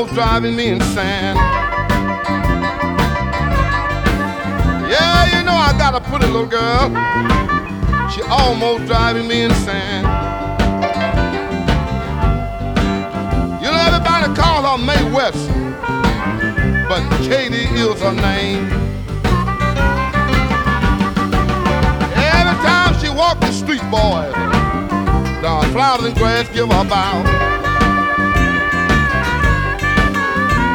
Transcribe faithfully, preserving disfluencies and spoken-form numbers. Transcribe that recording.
almost driving me insane. Yeah, you know I got a pretty little girl. She almost driving me insane. You know everybody call her Mae West, but Katie is her name. Every time she walk the street, boys, the flowers and grass give her a bow.